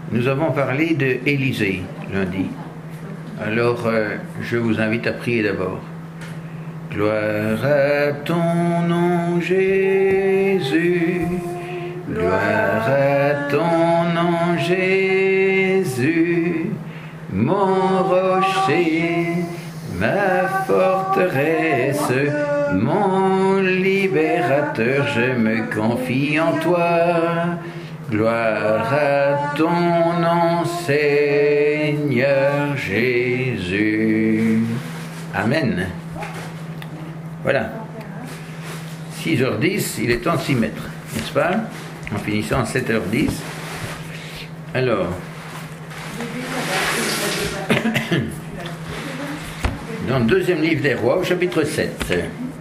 Nous avons parlé de Élisée lundi. Alors, je vous invite à prier d'abord. Gloire à ton nom, Jésus. Gloire à ton nom, Jésus. Mon rocher, ma forteresse, mon libérateur, je me confie en toi. Gloire à ton nom, Seigneur Jésus. Amen. Voilà. 6h10, il est temps de s'y mettre, n'est-ce pas? En finissant à 7h10. Alors. Dans le deuxième livre des Rois, au chapitre 7.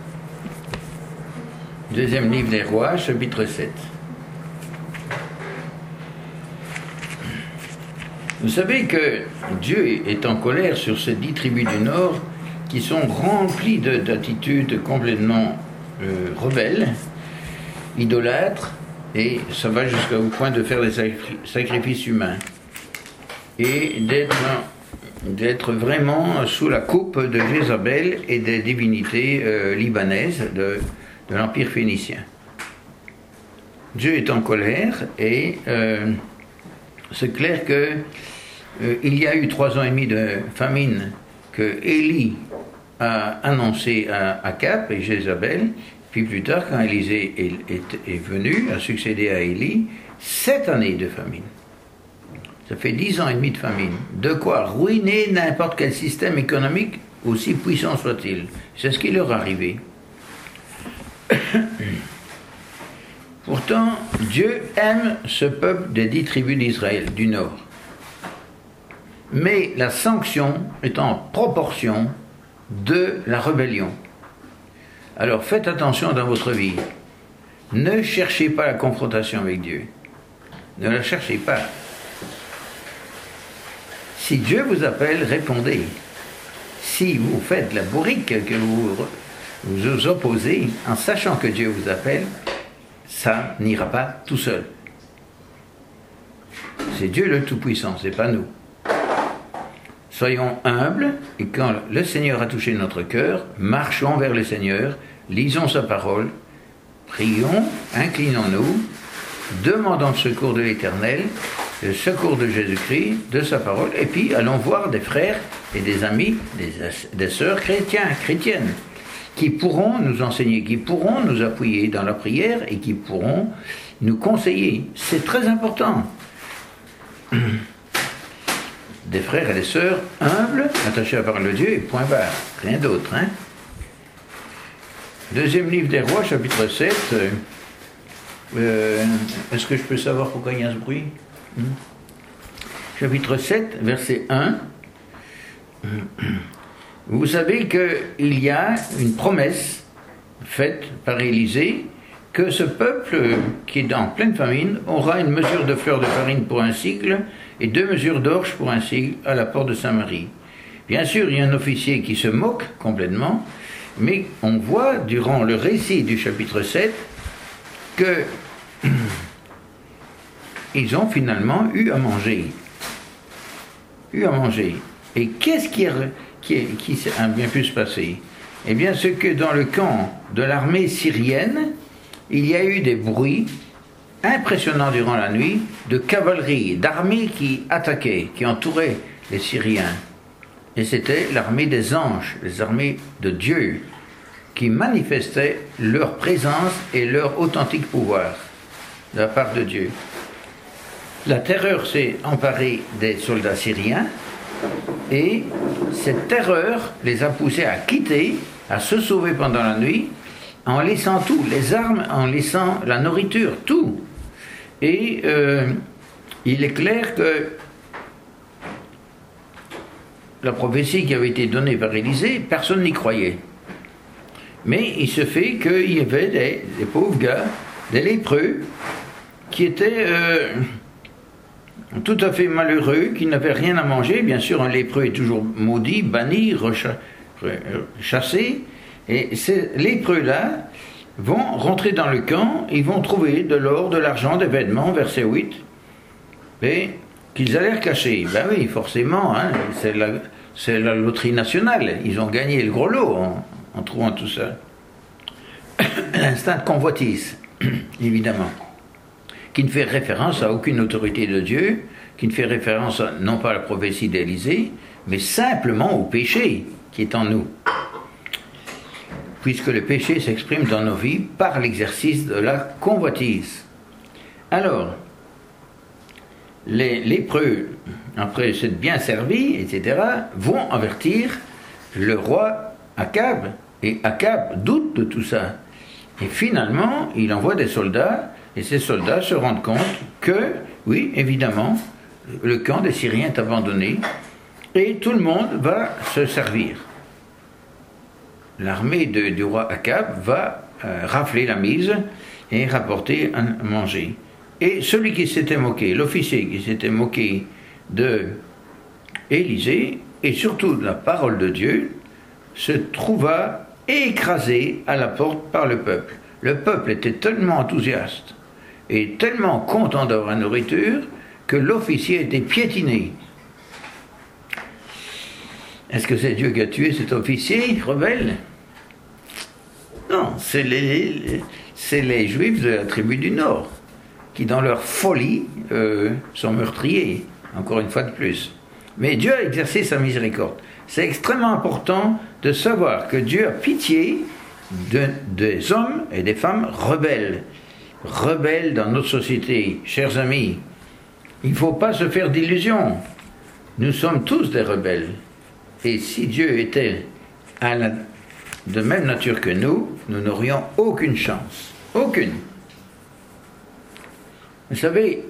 Deuxième livre des Rois, chapitre 7. Vous savez que Dieu est en colère sur ces 10 tribus du Nord qui sont remplies d'attitudes complètement rebelles, idolâtres, et ça va jusqu'au point de faire des sacrifices humains et d'être vraiment sous la coupe de Jézabel et des divinités libanaises de l'Empire phénicien. Dieu est en colère et c'est clair que il y a eu 3 ans et demi de famine que Élie a annoncé à Akab et Jézabel, puis plus tard quand Élisée est venu, a succédé à Élie, 7 années de famine. Ça fait 10 ans et demi de famine. De quoi ruiner n'importe quel système économique, aussi puissant soit-il. C'est ce qui leur est arrivé. Pourtant, Dieu aime ce peuple des 10 tribus d'Israël, du Nord. Mais la sanction est en proportion de la rébellion. Alors faites attention dans votre vie. Ne cherchez pas la confrontation avec Dieu. Ne la cherchez pas. Si Dieu vous appelle, répondez. Si vous faites la bourrique, que vous vous opposez, en sachant que Dieu vous appelle, ça n'ira pas tout seul. C'est Dieu le Tout-Puissant, c'est pas nous. Soyons humbles, et quand le Seigneur a touché notre cœur, marchons vers le Seigneur, lisons sa parole, prions, inclinons-nous, demandons le secours de l'Éternel, le secours de Jésus-Christ, de sa parole, et puis allons voir des frères et des amis, des sœurs chrétiennes, qui pourront nous enseigner, qui pourront nous appuyer dans la prière et qui pourront nous conseiller. C'est très important. Des frères et des sœurs humbles, attachés à la parole de Dieu, et point barre, rien d'autre. Hein? Deuxième livre des Rois, chapitre 7. Est-ce que je peux savoir pourquoi il y a ce bruit? Chapitre 7, verset 1. Vous savez qu'il y a une promesse faite par Élisée que ce peuple qui est en pleine famine aura une mesure de fleur de farine pour un sigle et 2 mesures d'orge pour un sigle à la porte de Samarie. Bien sûr, il y a un officier qui se moque complètement, mais on voit durant le récit du chapitre 7 que ils ont finalement eu à manger. Et qu'est-ce qui a bien pu se passer? Eh bien, c'est que dans le camp de l'armée syrienne, il y a eu des bruits impressionnants durant la nuit de cavalerie, d'armées qui attaquaient, qui entouraient les Syriens. Et c'était l'armée des anges, les armées de Dieu, qui manifestaient leur présence et leur authentique pouvoir de la part de Dieu. La terreur s'est emparée des soldats syriens et cette terreur les a poussés à quitter, à se sauver pendant la nuit, en laissant tout, les armes, en laissant la nourriture, tout. Et il est clair que la prophétie qui avait été donnée par Élisée, personne n'y croyait. Mais il se fait qu'il y avait des pauvres gars, des lépreux, qui étaient tout à fait malheureux, qui n'avaient rien à manger. Bien sûr, un lépreux est toujours maudit, banni, chassé. Et ces lépreux-là vont rentrer dans le camp, ils vont trouver de l'or, de l'argent, des vêtements, verset 8. Et qu'ils allèrent cacher. Ben oui, forcément, hein, c'est la loterie nationale. Ils ont gagné le gros lot en trouvant tout ça. L'instinct de convoitise, évidemment, qui ne fait référence à aucune autorité de Dieu, qui ne fait référence non pas à la prophétie d'Élisée, mais simplement au péché qui est en nous. Puisque le péché s'exprime dans nos vies par l'exercice de la convoitise. Alors, les lépreux, après s'être bien servis, etc., vont avertir le roi Akab, et Akab doute de tout ça. Et finalement, il envoie des soldats, et ces soldats se rendent compte que, oui, évidemment, le camp des Syriens est abandonné, et tout le monde va se servir. L'armée du roi Akab va rafler la mise et rapporter à manger. Et celui qui s'était moqué, l'officier qui s'était moqué de Élisée, et surtout de la parole de Dieu, se trouva écrasé à la porte par le peuple. Le peuple était tellement enthousiaste et tellement content d'avoir la nourriture que l'officier était piétiné. Est-ce que c'est Dieu qui a tué cet officier rebelle? Non, c'est les Juifs de la tribu du Nord qui, dans leur folie, sont meurtriers, encore une fois de plus. Mais Dieu a exercé sa miséricorde. C'est extrêmement important de savoir que Dieu a pitié des hommes et des femmes rebelles. Rebelles dans notre société, chers amis. Il ne faut pas se faire d'illusions. Nous sommes tous des rebelles. Et si Dieu était de même nature que nous n'aurions aucune chance. Aucune. Vous savez,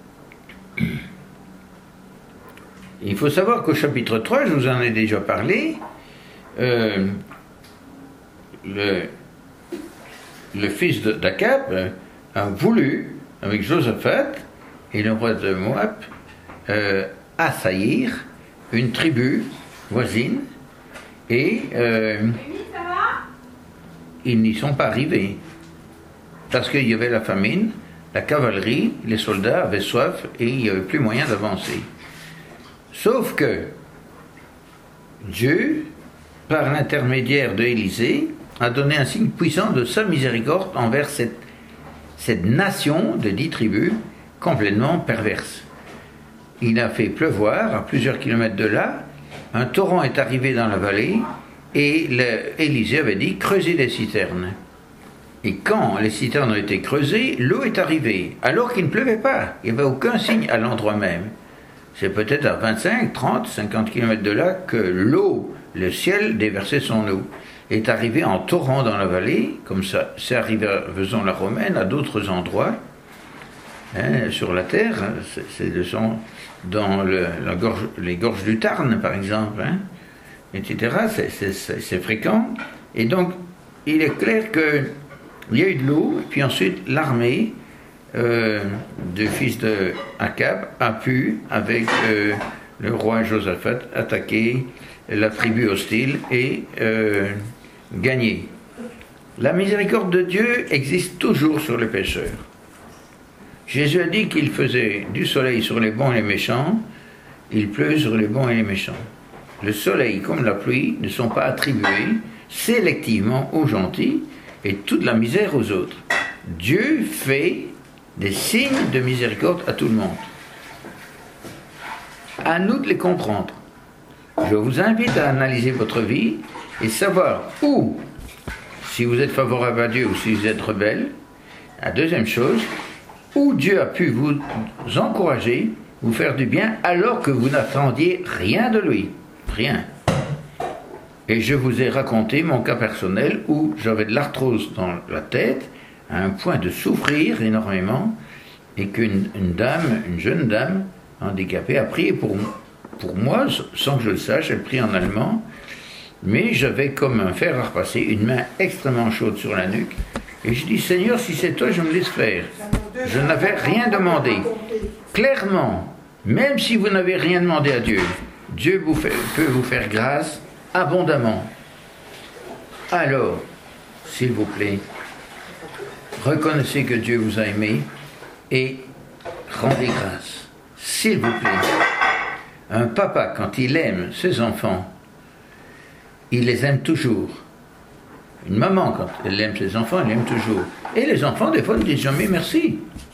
il faut savoir qu'au chapitre 3, je vous en ai déjà parlé, le fils d'Akab a voulu, avec Josaphat et le roi de Moab, assaillir une tribu voisine, et ils n'y sont pas arrivés. Parce qu'il y avait la famine, la cavalerie, les soldats avaient soif et il n'y avait plus moyen d'avancer. Sauf que Dieu, par l'intermédiaire d'Élisée, a donné un signe puissant de sa miséricorde envers cette nation de 10 tribus complètement perverse. Il a fait pleuvoir à plusieurs kilomètres de là, un torrent est arrivé dans la vallée et Élisée avait dit « creusez des citernes ». Et quand les citernes ont été creusées, l'eau est arrivée, alors qu'il ne pleuvait pas. Il n'y avait aucun signe à l'endroit même. C'est peut-être à 25, 30, 50 km de là que l'eau, le ciel déversait son eau. Est arrivé en torrent dans la vallée, comme ça, c'est arrivé à Vaison-la-Romaine, à d'autres endroits, sur la terre, dans les gorges du Tarn, par exemple, etc. C'est fréquent. Et donc, il est clair que il y a eu de l'eau, et puis ensuite l'armée du fils de Akab a pu, avec le roi Josaphat, attaquer la tribu hostile et gagner. La miséricorde de Dieu existe toujours sur les pécheurs. Jésus a dit qu'il faisait du soleil sur les bons et les méchants, il pleut sur les bons et les méchants. Le soleil comme la pluie ne sont pas attribués sélectivement aux gentils, et toute la misère aux autres. Dieu fait des signes de miséricorde à tout le monde. À nous de les comprendre. Je vous invite à analyser votre vie et savoir où, si vous êtes favorable à Dieu ou si vous êtes rebelle. La deuxième chose, où Dieu a pu vous encourager, vous faire du bien, alors que vous n'attendiez rien de lui. Rien. Et je vous ai raconté mon cas personnel où j'avais de l'arthrose dans la tête, à un point de souffrir énormément, et qu'une jeune dame handicapée, a prié pour moi, sans que je le sache, elle prie en allemand, mais j'avais comme un fer à repasser, une main extrêmement chaude sur la nuque, et je dis, Seigneur, si c'est toi, je me laisse faire. Je n'avais rien demandé. Clairement, même si vous n'avez rien demandé à Dieu, Dieu peut vous faire grâce abondamment. Alors, s'il vous plaît, reconnaissez que Dieu vous a aimé et rendez grâce. s'il vous plaît, un papa, quand il aime ses enfants, il les aime toujours. Une maman, quand elle aime ses enfants, elle aime toujours. Et les enfants, des fois, ne disent jamais merci.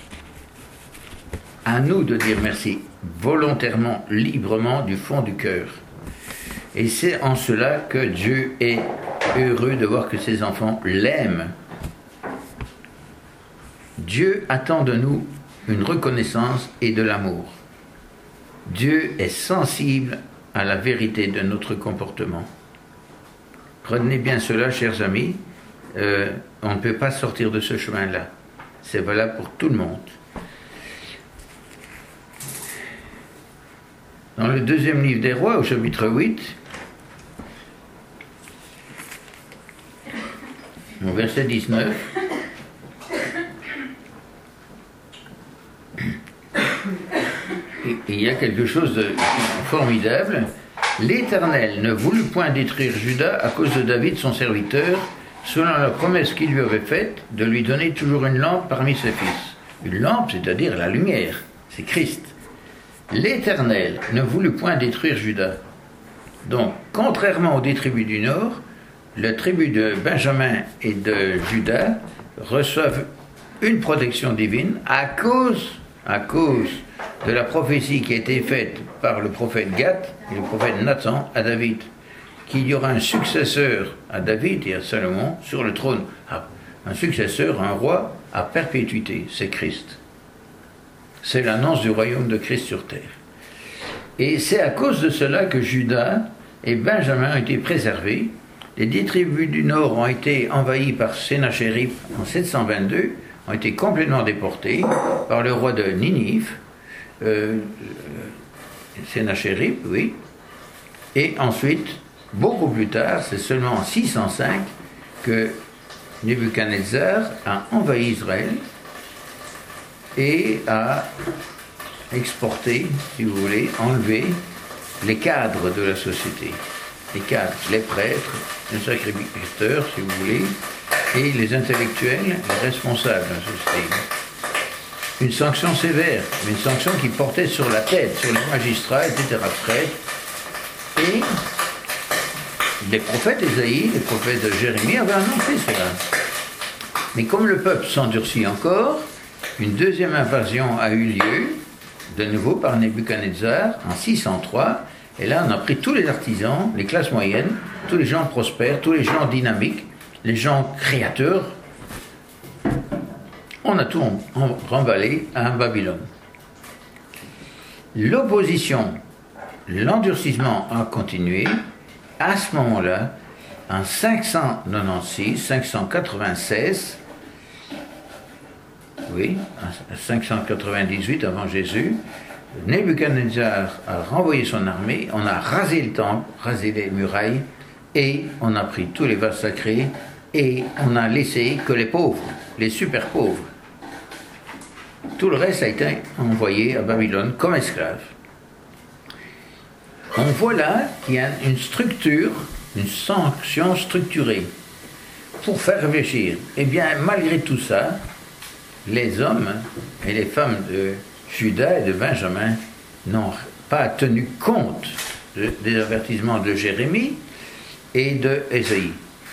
À nous de dire merci, volontairement, librement, du fond du cœur. Et c'est en cela que Dieu est heureux de voir que ses enfants l'aiment. Dieu attend de nous une reconnaissance et de l'amour. Dieu est sensible à la vérité de notre comportement. Retenez bien cela, chers amis, on ne peut pas sortir de ce chemin-là. C'est valable pour tout le monde. Dans le deuxième livre des Rois, au chapitre 8, au verset 19, il y a quelque chose de formidable. L'Éternel ne voulut point détruire Juda à cause de David son serviteur, selon la promesse qu'il lui avait faite de lui donner toujours une lampe parmi ses fils. Une lampe, c'est-à-dire la lumière, c'est Christ. L'Éternel ne voulut point détruire Juda. Donc, contrairement aux 10 tribus du Nord, les tribus de Benjamin et de Juda reçoivent une protection divine à cause de la prophétie qui a été faite par le prophète Gad et le prophète Nathan à David, qu'il y aura un successeur à David et à Salomon sur le trône, un successeur, un roi à perpétuité, c'est Christ. C'est l'annonce du royaume de Christ sur terre. Et c'est à cause de cela que Juda et Benjamin ont été préservés. Les 10 tribus du Nord ont été envahies par Sénachérib en 722, ont été complètement déportées par le roi de Ninive, Sénachérib, oui. Et ensuite, beaucoup plus tard, c'est seulement en 605 que Nebuchadnezzar a envahi Israël et a exporté, si vous voulez, enlevé les cadres de la société. Les cadres, les prêtres, les sacrificateurs, si vous voulez, et les intellectuels, les responsables de la société. Une sanction sévère, mais une sanction qui portait sur la tête, sur les magistrats, etc. Et les prophètes Ésaïe, les prophètes de Jérémie avaient annoncé cela. Mais comme le peuple s'endurcit encore, une deuxième invasion a eu lieu, de nouveau par Nebuchadnezzar, en 603, et là on a pris tous les artisans, les classes moyennes, tous les gens prospères, tous les gens dynamiques, les gens créateurs, on a tout remballé à Babylone. L'opposition, l'endurcissement a continué. À ce moment-là, en 596, 596, oui, 598 avant Jésus, Nebuchadnezzar a renvoyé son armée, on a rasé le temple, rasé les murailles, et on a pris tous les vases sacrés, et on a laissé que les pauvres, les super pauvres. Tout le reste a été envoyé à Babylone comme esclaves. On voit là qu'il y a une structure, une sanction structurée pour faire réfléchir. Eh bien, malgré tout ça, les hommes et les femmes de Juda et de Benjamin n'ont pas tenu compte des avertissements de Jérémie et de Ésaïe.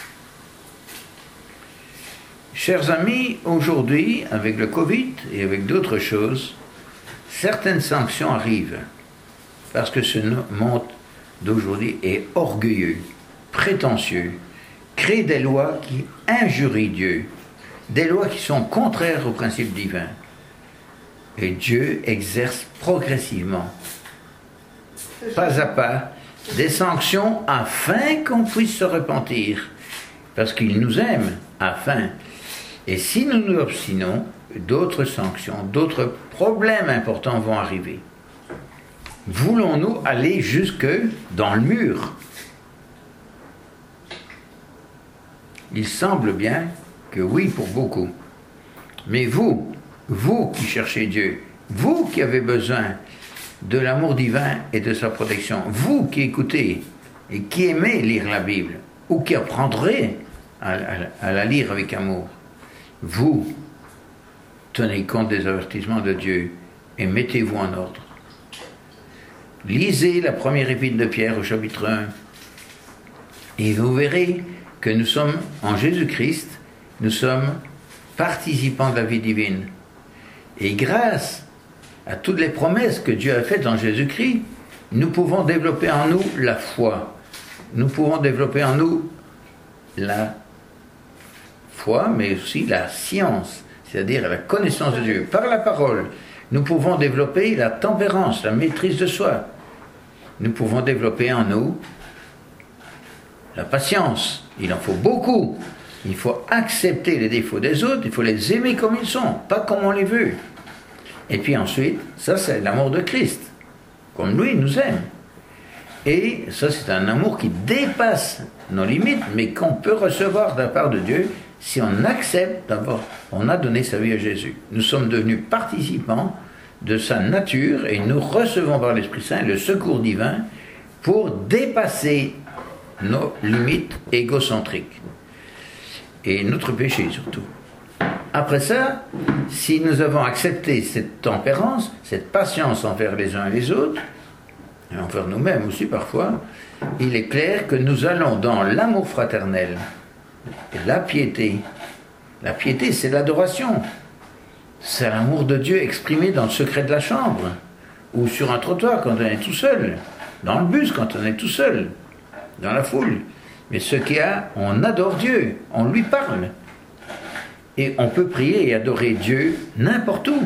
Chers amis, aujourd'hui, avec le Covid et avec d'autres choses, certaines sanctions arrivent parce que ce monde d'aujourd'hui est orgueilleux, prétentieux, crée des lois qui injurient Dieu, des lois qui sont contraires aux principes divins. Et Dieu exerce progressivement, pas à pas, des sanctions afin qu'on puisse se repentir, parce qu'il nous aime, afin. Et si nous nous obstinons, d'autres sanctions, d'autres problèmes importants vont arriver. Voulons-nous aller jusque dans le mur? Il semble bien que oui pour beaucoup. Mais vous qui cherchez Dieu, vous qui avez besoin de l'amour divin et de sa protection, vous qui écoutez et qui aimez lire la Bible, ou qui apprendrez à la lire avec amour, vous tenez compte des avertissements de Dieu et mettez-vous en ordre. Lisez la première épître de Pierre au chapitre 1 et vous verrez que nous sommes en Jésus-Christ, nous sommes participants de la vie divine. Et grâce à toutes les promesses que Dieu a faites en Jésus-Christ, nous pouvons développer en nous la foi. Nous pouvons développer en nous la foi, mais aussi la science, c'est-à-dire la connaissance de Dieu. Par la parole, nous pouvons développer la tempérance, la maîtrise de soi. Nous pouvons développer en nous la patience. Il en faut beaucoup. Il faut accepter les défauts des autres, il faut les aimer comme ils sont, pas comme on les veut. Et puis ensuite, ça c'est l'amour de Christ, comme lui il nous aime. Et ça c'est un amour qui dépasse nos limites, mais qu'on peut recevoir de la part de Dieu si on accepte d'abord, on a donné sa vie à Jésus. Nous sommes devenus participants de sa nature et nous recevons par l'Esprit Saint le secours divin pour dépasser nos limites égocentriques. Et notre péché surtout. Après ça, si nous avons accepté cette tempérance, cette patience envers les uns et les autres, et envers nous-mêmes aussi parfois, il est clair que nous allons dans l'amour fraternel, la piété. La piété, c'est l'adoration. C'est l'amour de Dieu exprimé dans le secret de la chambre, ou sur un trottoir quand on est tout seul, dans le bus quand on est tout seul, dans la foule. Mais ce qu'il y a, on adore Dieu, on lui parle. Et on peut prier et adorer Dieu n'importe où.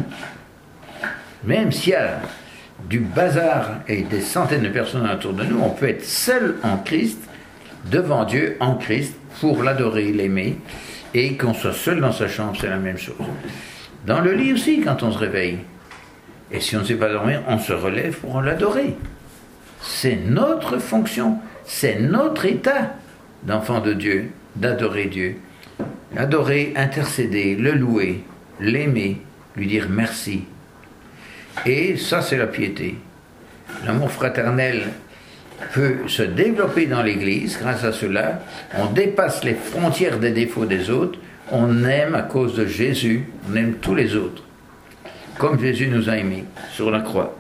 Même s'il y a du bazar et des centaines de personnes autour de nous, on peut être seul en Christ, devant Dieu, en Christ, pour l'adorer, l'aimer. Et qu'on soit seul dans sa chambre, c'est la même chose. Dans le lit aussi, quand on se réveille. Et si on ne sait pas dormir, on se relève pour l'adorer. C'est notre fonction, c'est notre état d'enfant de Dieu, d'adorer Dieu. Adorer, intercéder, le louer, l'aimer, lui dire merci. Et ça, c'est la piété. L'amour fraternel peut se développer dans l'Église grâce à cela. On dépasse les frontières des défauts des autres. On aime à cause de Jésus, on aime tous les autres. Comme Jésus nous a aimés sur la croix.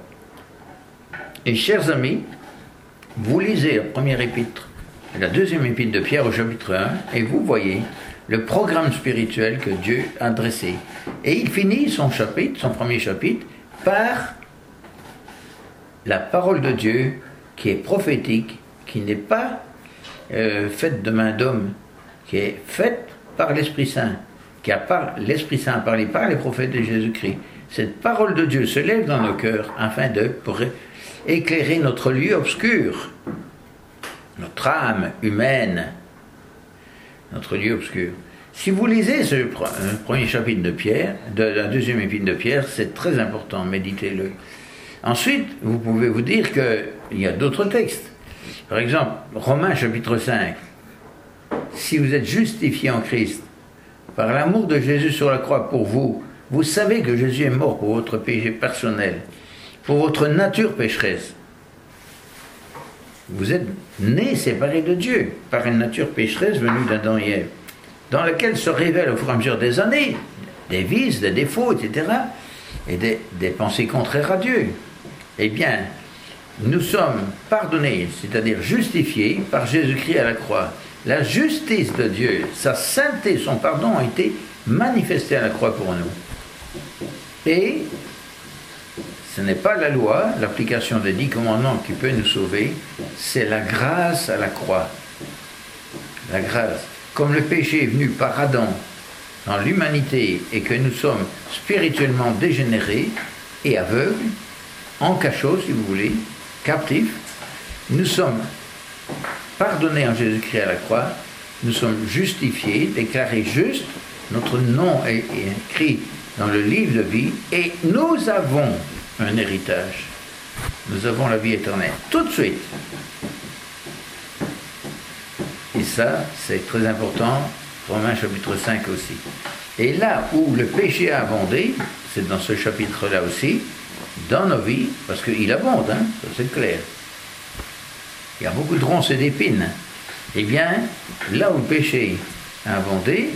Et chers amis, vous lisez la première épître, la deuxième épître de Pierre au chapitre 1, et vous voyez le programme spirituel que Dieu a dressé. Et il finit son chapitre, son premier chapitre, par la parole de Dieu qui est prophétique, qui n'est pas faite de main d'homme, qui est faite par l'Esprit Saint, l'Esprit Saint a parlé par les prophètes de Jésus-Christ. Cette parole de Dieu se lève dans nos cœurs afin pour éclairer notre lieu obscur, notre âme humaine, notre lieu obscur. Si vous lisez ce premier chapitre de Pierre, de la deuxième épître de Pierre, c'est très important, méditez-le. Ensuite, vous pouvez vous dire qu'il y a d'autres textes. Par exemple, Romains chapitre 5. Si vous êtes justifiés en Christ, par l'amour de Jésus sur la croix pour vous, vous savez que Jésus est mort pour votre péché personnel, pour votre nature pécheresse. Vous êtes nés séparés de Dieu par une nature pécheresse venue d'Adam et Ève, dans laquelle se révèlent au fur et à mesure des années des vices, des défauts, etc., et des pensées contraires à Dieu. Eh bien, nous sommes pardonnés, c'est-à-dire justifiés par Jésus-Christ à la croix. La justice de Dieu, sa sainteté, son pardon ont été manifestés à la croix pour nous. Et ce n'est pas la loi, l'application des 10 commandements qui peut nous sauver, c'est la grâce à la croix. La grâce. Comme le péché est venu par Adam dans l'humanité et que nous sommes spirituellement dégénérés et aveugles, en cachot si vous voulez, captifs, nous sommes pardonnés en Jésus-Christ à la croix, nous sommes justifiés, déclarés justes, notre nom est écrit dans le livre de vie et nous avons un héritage. Nous avons la vie éternelle. Tout de suite. Et ça, c'est très important, Romains chapitre 5 aussi. Et là où le péché a abondé, c'est dans ce chapitre-là aussi, dans nos vies, parce qu'il abonde, hein, ça c'est clair. Il y a beaucoup de ronces et d'épines. Eh bien, là où le péché a abondé,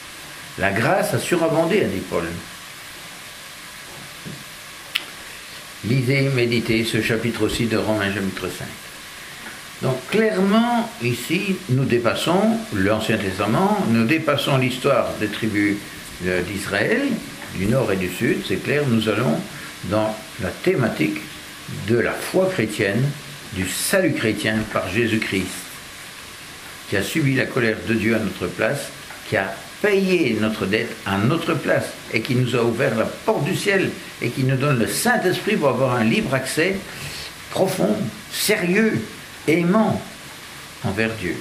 la grâce a surabondé, a dit Paul. Lisez, méditez ce chapitre aussi de Romains chapitre 5. Donc clairement, ici, nous dépassons l'Ancien Testament, nous dépassons l'histoire des tribus d'Israël, du nord et du sud, c'est clair, nous allons dans la thématique de la foi chrétienne, du salut chrétien par Jésus-Christ, qui a subi la colère de Dieu à notre place, qui a payé notre dette à notre place et qui nous a ouvert la porte du ciel et qui nous donne le Saint-Esprit pour avoir un libre accès profond, sérieux, aimant envers Dieu.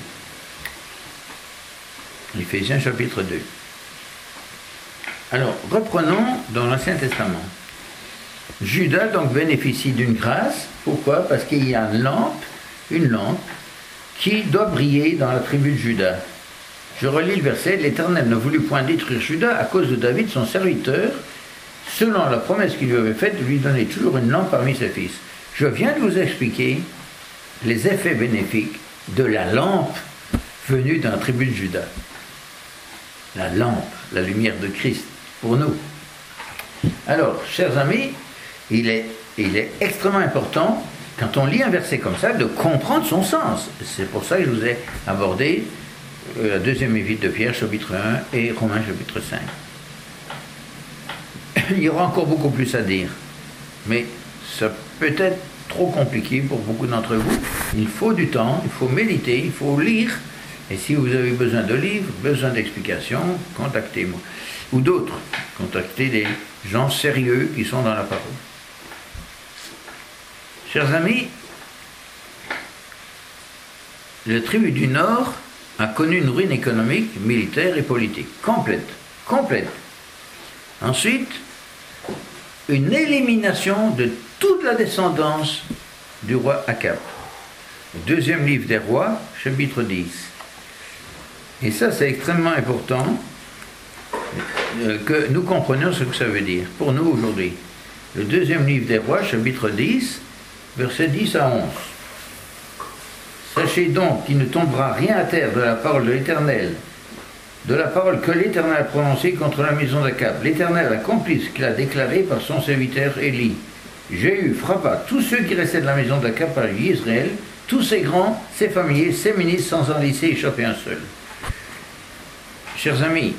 Éphésiens chapitre 2. Alors, reprenons dans l'Ancien Testament. Judas donc bénéficie d'une grâce. Pourquoi? Parce qu'il y a une lampe qui doit briller dans la tribu de Juda. Je relis le verset. L'Éternel ne voulut point détruire Juda à cause de David, son serviteur, selon la promesse qu'il lui avait faite de lui donner toujours une lampe parmi ses fils. Je viens de vous expliquer les effets bénéfiques de la lampe venue dans la tribu de Juda. La lampe, la lumière de Christ pour nous. Alors, chers amis, il est extrêmement important, quand on lit un verset comme ça, de comprendre son sens. C'est pour ça que je vous ai abordé la deuxième épître de Pierre, chapitre 1, et Romains, chapitre 5. Il y aura encore beaucoup plus à dire, mais ça peut être trop compliqué pour beaucoup d'entre vous. Il faut du temps, il faut méditer, il faut lire, et si vous avez besoin de livres, besoin d'explications, contactez-moi. Ou d'autres, contactez des gens sérieux qui sont dans la parole. Chers amis, la tribu du Nord a connu une ruine économique, militaire et politique. Complète. Ensuite, une élimination de toute la descendance du roi Akab. Deuxième livre des rois, chapitre 10. Et ça, c'est extrêmement important que nous comprenions ce que ça veut dire pour nous aujourd'hui. Le deuxième livre des rois, chapitre 10, versets 10 à 11. Sachez donc qu'il ne tombera rien à terre de la parole de l'Éternel, de la parole que l'Éternel a prononcée contre la maison d'Akab. L'Éternel accomplit ce qu'il a déclaré par son serviteur Élie. Jéhu frappa tous ceux qui restaient de la maison d'Akab par Israël, tous ses grands, ses familiers, ses ministres, sans en laisser échapper un seul. Chers amis,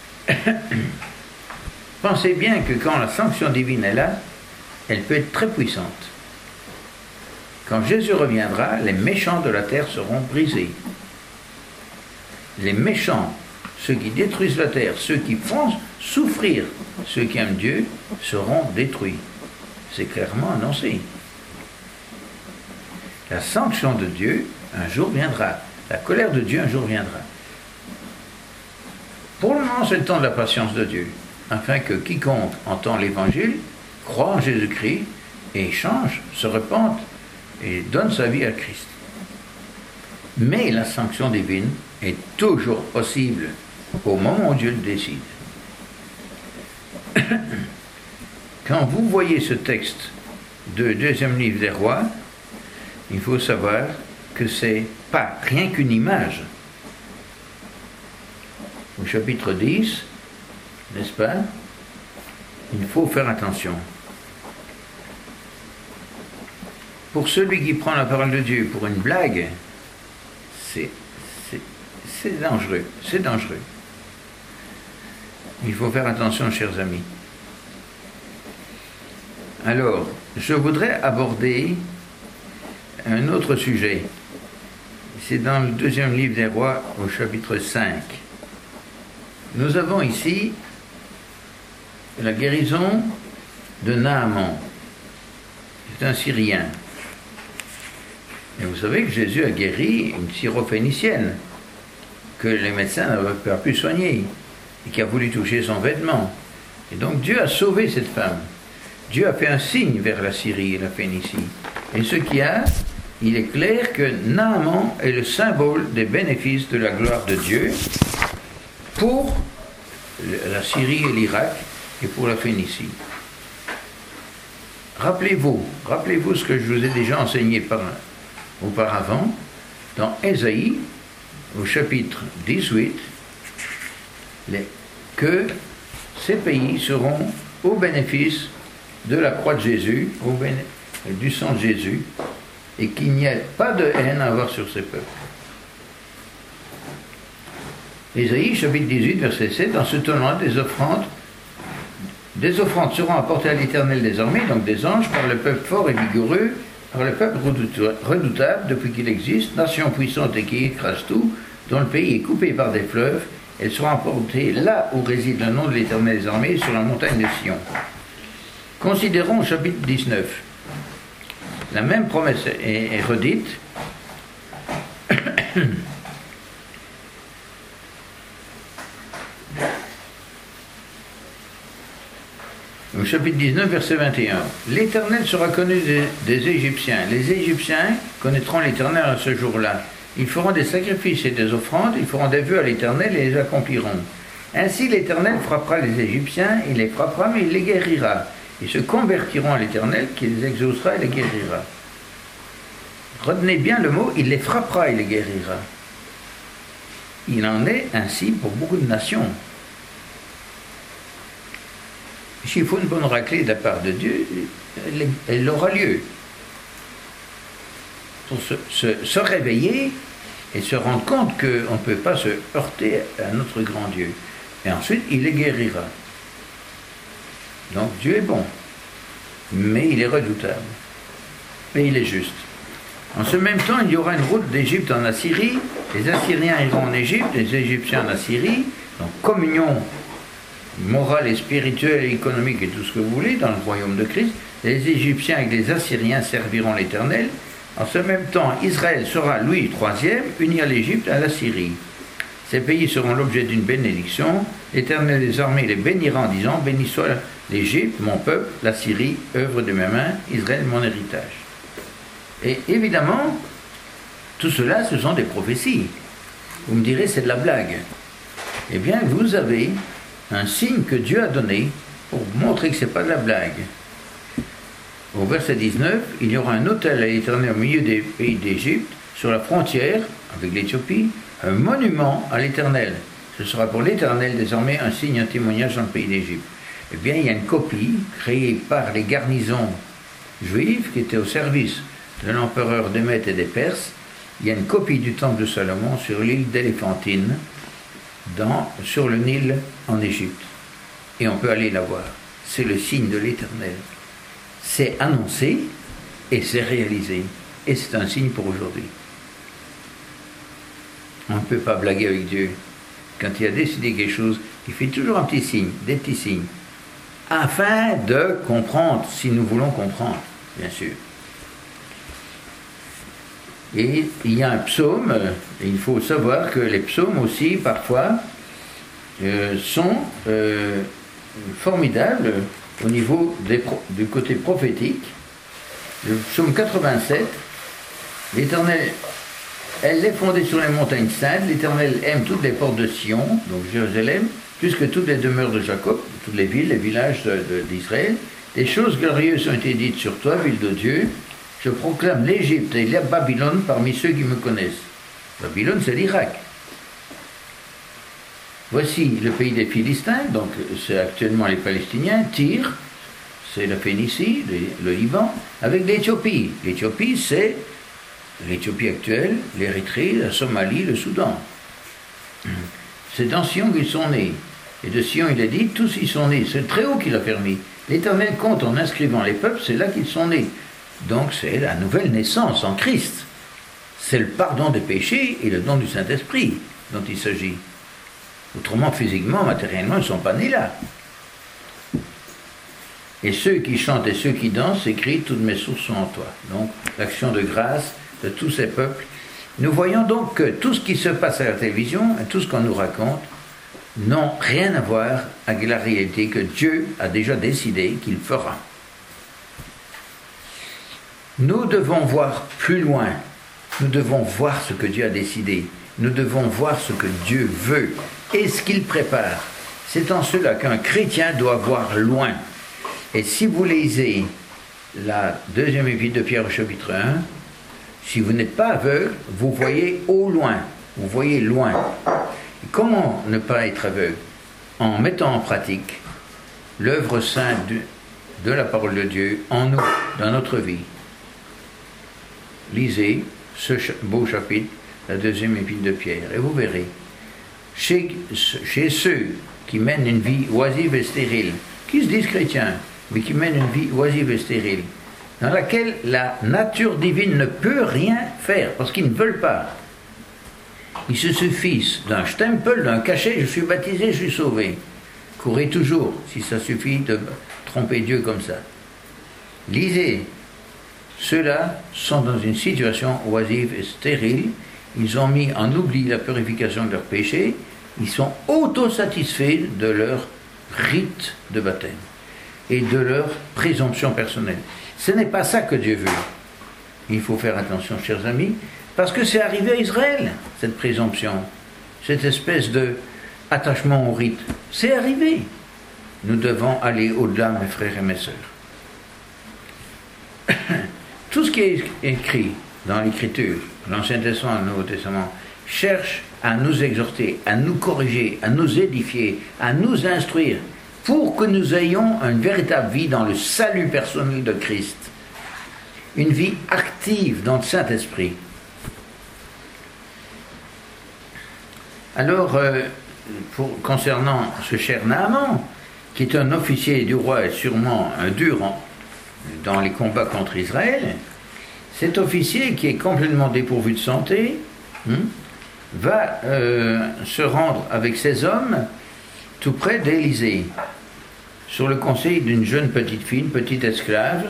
pensez bien que quand la sanction divine est là, elle peut être très puissante. Quand Jésus reviendra, les méchants de la terre seront brisés. Les méchants, ceux qui détruisent la terre, ceux qui font souffrir ceux qui aiment Dieu, seront détruits. C'est clairement annoncé. La sanction de Dieu, un jour viendra. La colère de Dieu, un jour viendra. Pour le moment, c'est le temps de la patience de Dieu, afin que quiconque entend l'Évangile, croit en Jésus-Christ et change, se repente et donne sa vie à Christ. Mais la sanction divine est toujours possible au moment où Dieu le décide. Quand vous voyez ce texte de deuxième livre des rois, il faut savoir que c'est pas rien qu'une image. Au chapitre 10, n'est-ce pas? Il faut faire attention. Pour celui qui prend la parole de Dieu pour une blague, c'est dangereux, c'est dangereux. Il faut faire attention, chers amis. Alors, je voudrais aborder un autre sujet. C'est dans le deuxième livre des rois, au chapitre 5. Nous avons ici la guérison de Naaman. C'est un Syrien. Et vous savez que Jésus a guéri une syrophénicienne que les médecins n'avaient pas pu soigner et qui a voulu toucher son vêtement. Et donc Dieu a sauvé cette femme. Dieu a fait un signe vers la Syrie et la Phénicie. Et ce qu'il y a, il est clair que Naaman est le symbole des bénéfices de la gloire de Dieu pour la Syrie et l'Irak et pour la Phénicie. Rappelez-vous ce que je vous ai déjà enseigné auparavant, dans Ésaïe, au chapitre 18, que ces pays seront au bénéfice de la croix de Jésus, du sang de Jésus, et qu'il n'y ait pas de haine à avoir sur ces peuples. Ésaïe, chapitre 18, verset 7, en se tenant des offrandes seront apportées à l'Éternel des armées, donc des anges, par le peuple fort et vigoureux, par le peuple redoutable depuis qu'il existe, nation puissante et qui écrase tout, dont le pays est coupé par des fleuves. Elles seront apportées là où réside le nom de l'Éternel des armées, sur la montagne de Sion. Considérons au chapitre 19. La même promesse est redite. Au chapitre 19, verset 21. L'Éternel sera connu des Égyptiens. Les Égyptiens connaîtront l'Éternel à ce jour-là. Ils feront des sacrifices et des offrandes, ils feront des vœux à l'Éternel et les accompliront. Ainsi l'Éternel frappera les Égyptiens, il les frappera, mais il les guérira. Ils se convertiront à l'Éternel, qui les exaucera et les guérira. Retenez bien le mot, il les frappera et les guérira. Il en est ainsi pour beaucoup de nations. S'il faut une bonne raclée de la part de Dieu, elle aura lieu. Pour se réveiller et se rendre compte qu'on ne peut pas se heurter à notre grand Dieu. Et ensuite, il les guérira. Donc Dieu est bon, mais il est redoutable, mais il est juste. En ce même temps, il y aura une route d'Égypte en Assyrie, les Assyriens iront en Égypte, les Égyptiens en Assyrie, donc communion morale et spirituelle et économique et tout ce que vous voulez dans le royaume de Christ. Les Égyptiens avec les Assyriens serviront l'Éternel. En ce même temps, Israël sera, lui, troisième, uni à l'Égypte, à la Syrie. Ces pays seront l'objet d'une bénédiction. L'Éternel des armées les bénira en disant, béni soit l'Égypte, mon peuple, la Syrie, œuvre de mes mains, Israël, mon héritage. Et évidemment, tout cela, ce sont des prophéties. Vous me direz, c'est de la blague. Eh bien, vous avez un signe que Dieu a donné pour montrer que ce n'est pas de la blague. Au verset 19, il y aura un autel à l'Éternel au milieu des pays d'Égypte, sur la frontière avec l'Éthiopie, un monument à l'Éternel. Ce sera pour l'Éternel désormais un signe, un témoignage dans le pays d'Égypte. Eh bien, il y a une copie créée par les garnisons juives qui étaient au service de l'empereur des Mèdes et des Perses. Il y a une copie du temple de Salomon sur l'île d'Éléphantine, sur le Nil en Égypte. Et on peut aller la voir. C'est le signe de l'Éternel. C'est annoncé et c'est réalisé. Et c'est un signe pour aujourd'hui. On ne peut pas blaguer avec Dieu. Quand il a décidé quelque chose, il fait toujours un petit signe, des petits signes, afin de comprendre, si nous voulons comprendre, bien sûr. Et il y a un psaume, et il faut savoir que les psaumes aussi, parfois, sont formidables au niveau du côté prophétique. Le psaume 87, l'Éternel, elle est fondée sur les montagnes saintes, l'Éternel aime toutes les portes de Sion, donc Jérusalem, plus que toutes les demeures de Jacob, toutes les villes, les villages d'Israël. Des choses glorieuses ont été dites sur toi, ville de Dieu. Je proclame l'Égypte et la Babylone parmi ceux qui me connaissent. Babylone, c'est l'Irak. Voici le pays des Philistins, donc c'est actuellement les Palestiniens. Tyr, c'est la Phénicie, le Liban, avec l'Éthiopie. L'Éthiopie, c'est l'Éthiopie actuelle, l'Érythrée, la Somalie, le Soudan. C'est dans Sion qu'ils sont nés. Et de Sion, il a dit, tous y sont nés. C'est le Très-Haut qui l'a permis. L'Éternel compte en inscrivant les peuples, c'est là qu'ils sont nés. Donc c'est la nouvelle naissance en Christ. C'est le pardon des péchés et le don du Saint-Esprit dont il s'agit. Autrement, physiquement, matériellement, ils ne sont pas nés là. Et ceux qui chantent et ceux qui dansent écrient, toutes mes sources sont en toi. Donc, l'action de grâce de tous ces peuples. Nous voyons donc que tout ce qui se passe à la télévision et tout ce qu'on nous raconte n'ont rien à voir avec la réalité que Dieu a déjà décidé qu'il fera. Nous devons voir plus loin. Nous devons voir ce que Dieu a décidé. Nous devons voir ce que Dieu veut et ce qu'il prépare. C'est en cela qu'un chrétien doit voir loin. Et si vous lisez la deuxième épître de Pierre au chapitre 1, si vous n'êtes pas aveugle, vous voyez au loin. Vous voyez loin. Et comment ne pas être aveugle? En mettant en pratique l'œuvre sainte de la parole de Dieu en nous, dans notre vie. Lisez ce beau chapitre, la deuxième épître de Pierre, et vous verrez. Chez ceux qui mènent une vie oisive et stérile, qui se disent chrétiens, mais qui mènent une vie oisive et stérile, dans laquelle la nature divine ne peut rien faire, parce qu'ils ne veulent pas. Ils se suffisent d'un stempel, d'un cachet, je suis baptisé, je suis sauvé. Courez toujours, si ça suffit de tromper Dieu comme ça. Lisez, ceux-là sont dans une situation oisive et stérile, ils ont mis en oubli la purification de leurs péchés, ils sont autosatisfaits de leur rite de baptême et de leur présomption personnelle. Ce n'est pas ça que Dieu veut. Il faut faire attention, chers amis, parce que c'est arrivé à Israël, cette présomption, cette espèce de attachement au rite. C'est arrivé. Nous devons aller au-delà, mes frères et mes sœurs. Tout ce qui est écrit dans l'Écriture, l'Ancien Testament et le Nouveau Testament, cherche à nous exhorter, à nous corriger, à nous édifier, à nous instruire, pour que nous ayons une véritable vie dans le salut personnel de Christ. Une vie active dans le Saint-Esprit. Alors, concernant ce cher Naaman, qui est un officier du roi et sûrement un dur dans les combats contre Israël, cet officier qui est complètement dépourvu de santé va se rendre avec ses hommes tout près d'Élysée, sur le conseil d'une jeune petite fille, une petite esclave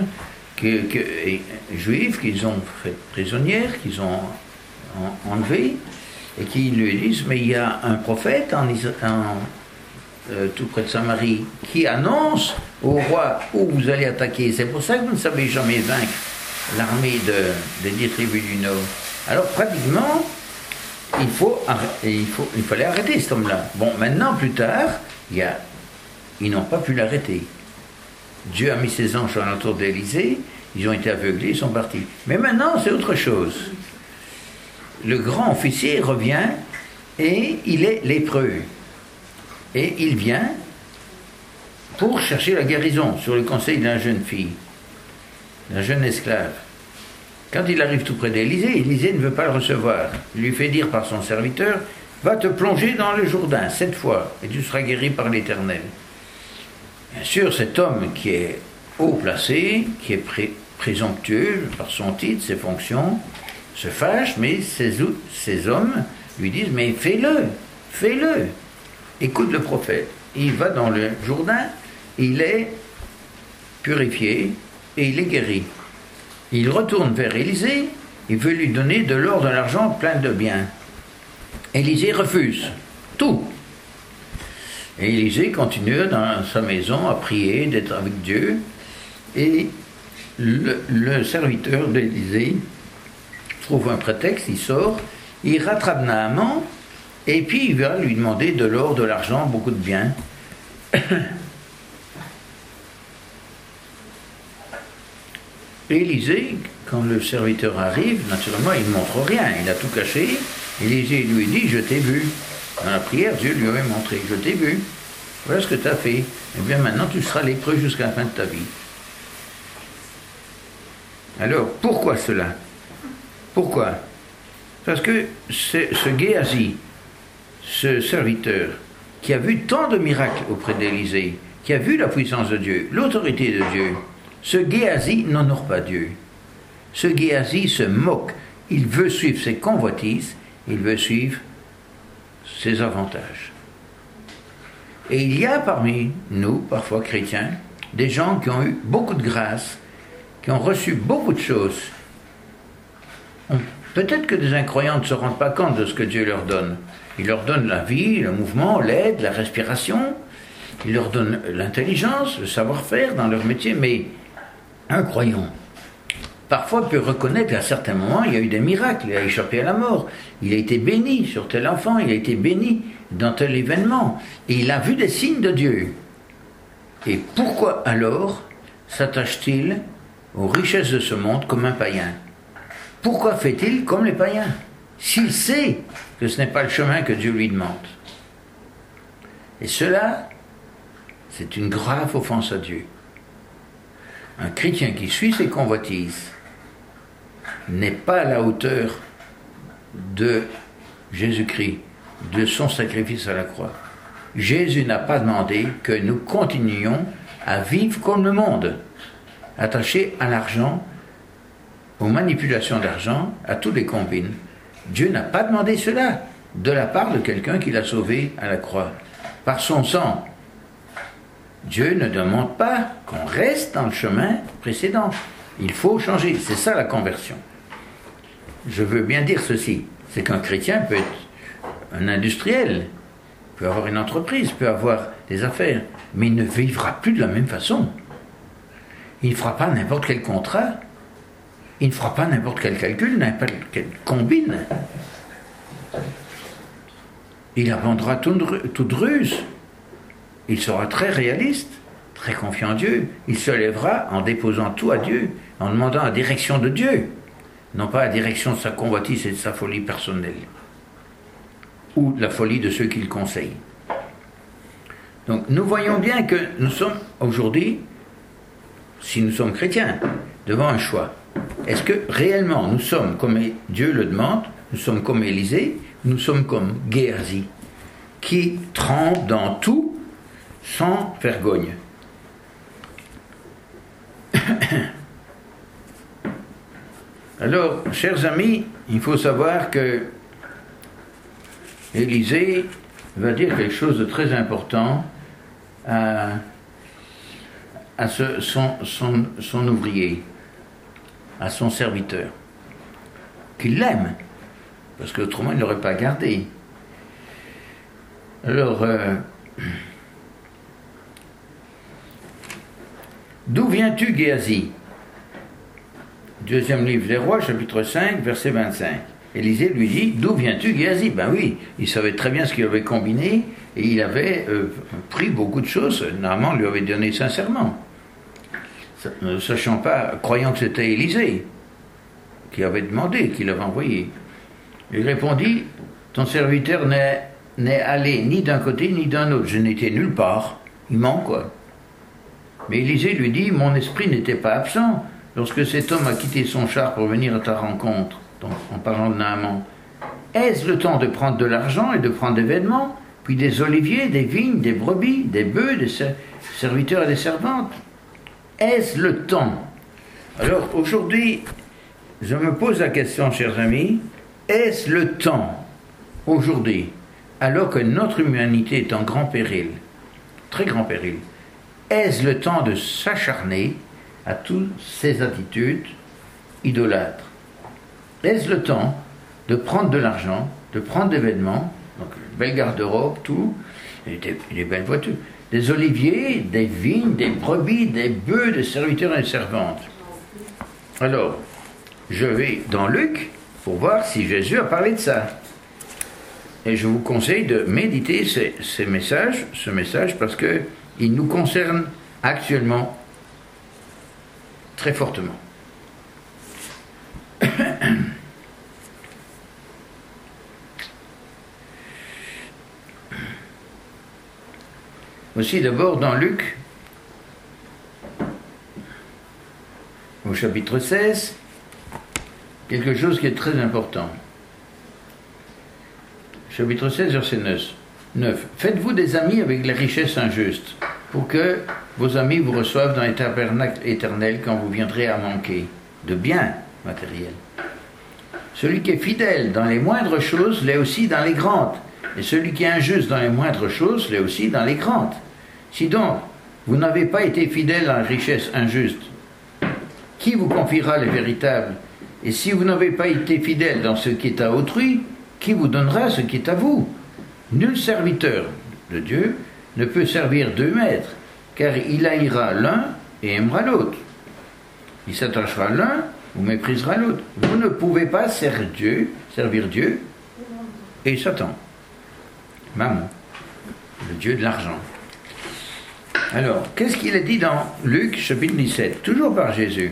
juive qu'ils ont fait prisonnière, qu'ils ont enlevée, et qui lui disent, mais il y a un prophète tout près de Samarie qui annonce au roi où vous allez attaquer. C'est pour ça que vous ne savez jamais vaincre l'armée des 10 tribus du Nord. Alors pratiquement, il fallait arrêter cet homme-là. Bon, maintenant, plus tard, ils n'ont pas pu l'arrêter. Dieu a mis ses anges autour d'Élysée, ils ont été aveuglés, ils sont partis. Mais maintenant, c'est autre chose. Le grand officier revient et il est lépreux. Et il vient pour chercher la guérison sur le conseil de la jeune fille, la jeune esclave. Quand il arrive tout près d'Élysée, Élysée ne veut pas le recevoir. Il lui fait dire par son serviteur, va te plonger dans le Jourdain 7 fois et tu seras guéri par l'Éternel. Bien sûr, cet homme qui est haut placé, qui est présomptueux par son titre, ses fonctions, se fâche, mais ces hommes lui disent, mais fais-le. Écoute le prophète. Il va dans le Jourdain, il est purifié et il est guéri. Il retourne vers Élysée, il veut lui donner de l'or, de l'argent, plein de biens. Élysée refuse tout. Et Élysée continue dans sa maison à prier, d'être avec Dieu. Et le serviteur d'Élysée trouve un prétexte, il sort, il rattrape Naaman, et puis il va lui demander de l'or, de l'argent, beaucoup de biens. Élysée, quand le serviteur arrive, naturellement il ne montre rien, il a tout caché. Élysée lui dit, je t'ai vu. Dans la prière, Dieu lui avait montré, je t'ai vu. Voilà ce que tu as fait. Et bien maintenant tu seras lépreux jusqu'à la fin de ta vie. Alors, pourquoi cela? Pourquoi? Parce que ce Géasi, ce serviteur, qui a vu tant de miracles auprès d'Élysée, qui a vu la puissance de Dieu, l'autorité de Dieu, ce Géasi n'honore pas Dieu. Ce Géasi se moque. Il veut suivre ses convoitises, il veut suivre ses avantages. Et il y a parmi nous, parfois chrétiens, des gens qui ont eu beaucoup de grâce, qui ont reçu beaucoup de choses. Peut-être que des incroyants ne se rendent pas compte de ce que Dieu leur donne. Il leur donne la vie, le mouvement, l'aide, la respiration. Il leur donne l'intelligence, le savoir-faire dans leur métier. Mais un croyant, parfois peut reconnaître qu'à certains moments, il y a eu des miracles. Il a échappé à la mort. Il a été béni sur tel enfant. Il a été béni dans tel événement. Et il a vu des signes de Dieu. Et pourquoi alors s'attache-t-il aux richesses de ce monde comme un païen? Pourquoi fait-il comme les païens, s'il sait que ce n'est pas le chemin que Dieu lui demande? Et cela, c'est une grave offense à Dieu. Un chrétien qui suit ses convoitises n'est pas à la hauteur de Jésus-Christ, de son sacrifice à la croix. Jésus n'a pas demandé que nous continuions à vivre comme le monde, attachés à l'argent, aux manipulations d'argent, à tous les combines. Dieu n'a pas demandé cela de la part de quelqu'un qui l'a sauvé à la croix. Par son sang, Dieu ne demande pas qu'on reste dans le chemin précédent. Il faut changer. C'est ça la conversion. Je veux bien dire ceci. C'est qu'un chrétien peut être un industriel, peut avoir une entreprise, peut avoir des affaires, mais il ne vivra plus de la même façon. Il ne fera pas n'importe quel contrat. Il ne fera pas n'importe quel calcul, n'importe quelle combine. Il abandonnera toute ruse. Il sera très réaliste, très confiant en Dieu. Il se lèvera en déposant tout à Dieu, en demandant la direction de Dieu, non pas la direction de sa convoitise et de sa folie personnelle, ou de la folie de ceux qui le conseillent. Donc nous voyons bien que nous sommes aujourd'hui, si nous sommes chrétiens, devant un choix. Est-ce que réellement nous sommes comme Dieu le demande, nous sommes comme Élisée, nous sommes comme Géasi, qui trempe dans tout sans vergogne. Alors, chers amis, il faut savoir que Élisée va dire quelque chose de très important à son ouvrier, à son serviteur, qu'il l'aime, parce qu'autrement il ne l'aurait pas gardé. Alors, d'où viens-tu, Géasi? Deuxième livre des Rois, chapitre 5, verset 25. Élisée lui dit, d'où viens-tu, Géasi? Ben oui, il savait très bien ce qu'il avait combiné, et il avait pris beaucoup de choses, Naaman lui avait donné sincèrement, ne sachant pas, croyant que c'était Élisée qui avait demandé, qui l'avait envoyé. Il répondit, ton serviteur n'est allé ni d'un côté ni d'un autre, je n'étais nulle part, il ment quoi. Mais Élisée lui dit, mon esprit n'était pas absent lorsque cet homme a quitté son char pour venir à ta rencontre, donc, en parlant de Naaman. Est-ce le temps de prendre de l'argent et de prendre des vêtements, puis des oliviers, des vignes, des brebis, des bœufs, des serviteurs et des servantes? Est-ce le temps? Alors aujourd'hui, je me pose la question, chers amis, est-ce le temps, aujourd'hui, alors que notre humanité est en grand péril, très grand péril, est-ce le temps de s'acharner à toutes ces attitudes idolâtres? Est-ce le temps de prendre de l'argent, de prendre des vêtements, donc une belle garde-robe, tout, et des belles voitures, des oliviers, des vignes, des brebis, des bœufs, des serviteurs et des servantes? Alors, je vais dans Luc pour voir si Jésus a parlé de ça. Et je vous conseille de méditer ce message parce qu'il nous concerne actuellement très fortement. Aussi d'abord dans Luc, au chapitre 16, quelque chose qui est très important. Chapitre 16, verset 9. Faites-vous des amis avec les richesses injustes, pour que vos amis vous reçoivent dans les tabernacles éternels quand vous viendrez à manquer de biens matériels. Celui qui est fidèle dans les moindres choses l'est aussi dans les grandes, et celui qui est injuste dans les moindres choses l'est aussi dans les grandes. Si donc vous n'avez pas été fidèle à la richesse injuste, qui vous confiera les véritables? Et si vous n'avez pas été fidèle dans ce qui est à autrui, qui vous donnera ce qui est à vous? Nul serviteur de Dieu ne peut servir deux maîtres, car il haïra l'un et aimera l'autre. Il s'attachera à l'un ou méprisera l'autre. Vous ne pouvez pas servir Dieu et Satan, Mammon, le Dieu de l'argent. Alors, qu'est-ce qu'il a dit dans Luc, chapitre 17, toujours par Jésus?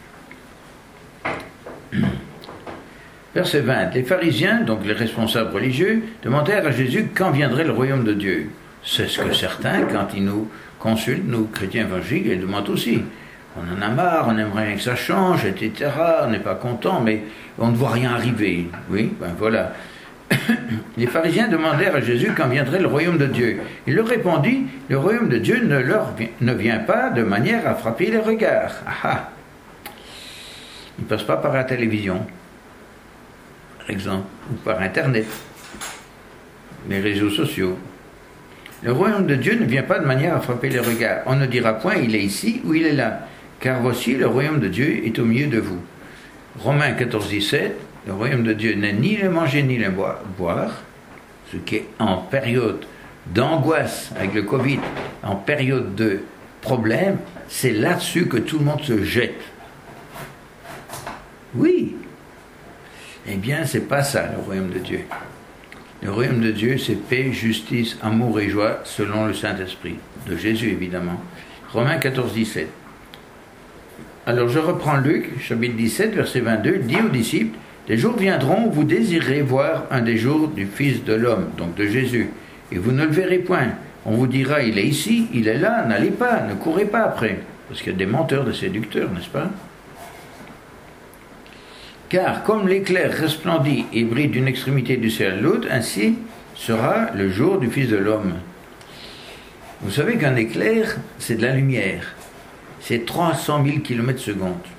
Verset 20. Les pharisiens, donc les responsables religieux, demandèrent à Jésus quand viendrait le royaume de Dieu. C'est ce que certains, quand ils nous consultent, nous chrétiens évangéliques, ils demandent aussi. On en a marre, on aimerait bien que ça change, etc. On n'est pas content, mais on ne voit rien arriver. Oui, ben voilà. Les pharisiens demandèrent à Jésus quand viendrait le royaume de Dieu. Il leur répondit, le royaume de Dieu ne vient pas de manière à frapper les regards. Ah ah. Il ne passe pas par la télévision, par exemple, ou par Internet, les réseaux sociaux. Le royaume de Dieu ne vient pas de manière à frapper les regards. On ne dira point, il est ici ou il est là. Car voici, le royaume de Dieu est au milieu de vous. Romains 14, 17, le royaume de Dieu n'est ni le manger ni le boire, ce qui est en période d'angoisse avec le Covid, en période de problème, c'est là-dessus que tout le monde se jette. Oui. Eh bien, c'est pas ça, le royaume de Dieu. Le royaume de Dieu, c'est paix, justice, amour et joie, selon le Saint-Esprit. De Jésus, évidemment. Romains 14, 17. Alors, je reprends Luc, chapitre 17, verset 22. Il dit aux disciples, « Des jours viendront où vous désirerez voir un des jours du Fils de l'homme, donc de Jésus, et vous ne le verrez point. On vous dira, il est ici, il est là, n'allez pas, ne courez pas après. » Parce qu'il y a des menteurs, des séducteurs, n'est-ce pas? Car comme l'éclair resplendit et brille d'une extrémité du ciel à l'autre, ainsi sera le jour du Fils de l'homme. Vous savez qu'un éclair, c'est de la lumière. C'est 300 000 km/s.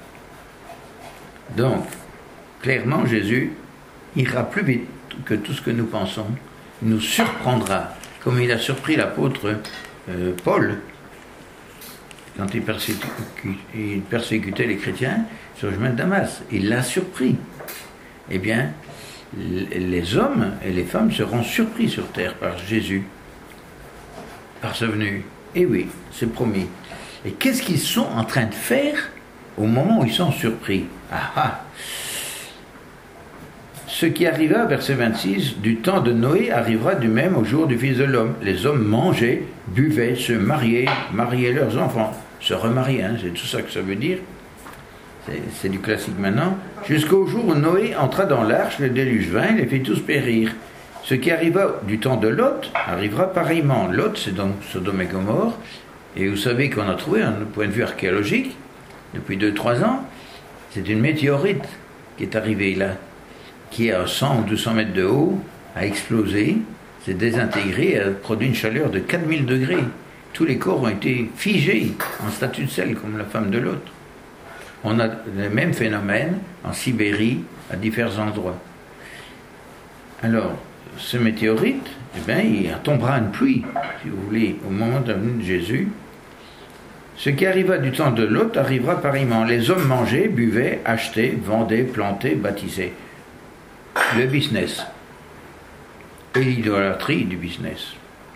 Donc, clairement, Jésus ira plus vite que tout ce que nous pensons. Il nous surprendra, comme il a surpris l'apôtre Paul, quand il persécutait les chrétiens sur le chemin de Damas. Il l'a surpris. Eh bien, les hommes et les femmes seront surpris sur terre par Jésus, par sa venue. Et oui, c'est promis. Et qu'est-ce qu'ils sont en train de faire au moment où ils sont surpris? Ah ah! Ce qui arriva, verset 26, du temps de Noé arrivera du même au jour du Fils de l'homme. Les hommes mangeaient, buvaient, se mariaient, mariaient leurs enfants. Se remarier, hein, c'est tout ça que ça veut dire. C'est du classique maintenant. Jusqu'au jour où Noé entra dans l'arche, le déluge vint et les fit tous périr. Ce qui arriva du temps de Lot arrivera pareillement. Lot, c'est donc Sodome et Gomorrhe. Et vous savez qu'on a trouvé, d'un point de vue archéologique, depuis 2-3 ans, c'est une météorite qui est arrivée là, qui est à 100 ou 200 mètres de haut, a explosé, s'est désintégré et a produit une chaleur de 4000 degrés. Tous les corps ont été figés en statue de sel, comme la femme de l'autre. On a le même phénomène en Sibérie, à divers endroits. Alors, ce météorite, eh bien, il tombera une pluie, si vous voulez, au moment de la venue de Jésus. Ce qui arriva du temps de Lot arrivera pareillement. Les hommes mangeaient, buvaient, achetaient, vendaient, plantaient, bâtissaient. Le business. Et l'idolâtrie du business.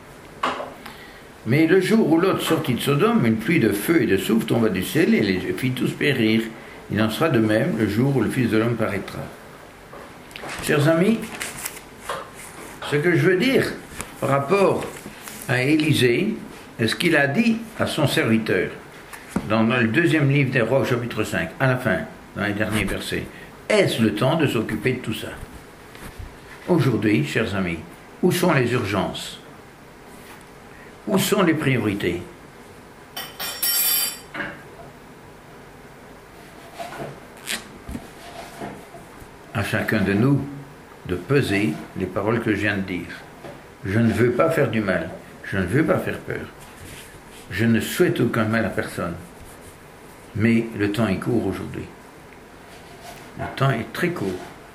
Mais le jour où Lot sortit de Sodome, une pluie de feu et de soufre tomba du ciel et les fit tous périr. Il en sera de même le jour où le Fils de l'homme paraîtra. Chers amis, ce que je veux dire par rapport à Élisée, est ce qu'il a dit à son serviteur, dans le deuxième livre des Rois, chapitre 5, à la fin, dans les derniers versets, est-ce le temps de s'occuper de tout ça? Aujourd'hui, chers amis, où sont les urgences? Où sont les priorités? À chacun de nous de peser les paroles que je viens de dire. Je ne veux pas faire du mal, je ne veux pas faire peur, je ne souhaite aucun mal à personne, mais le temps est court aujourd'hui. Le temps est très court.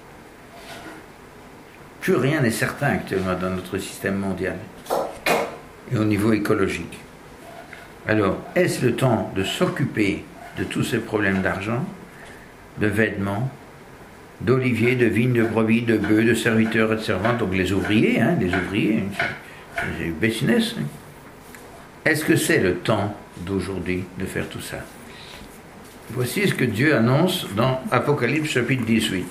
Plus rien n'est certain actuellement dans notre système mondial et au niveau écologique. Alors, est-ce le temps de s'occuper de tous ces problèmes d'argent, de vêtements, d'oliviers, de vignes, de brebis, de bœufs, de serviteurs et de servantes, donc les ouvriers, c'est business. Est-ce que c'est le temps d'aujourd'hui de faire tout ça? Voici ce que Dieu annonce dans Apocalypse chapitre 18.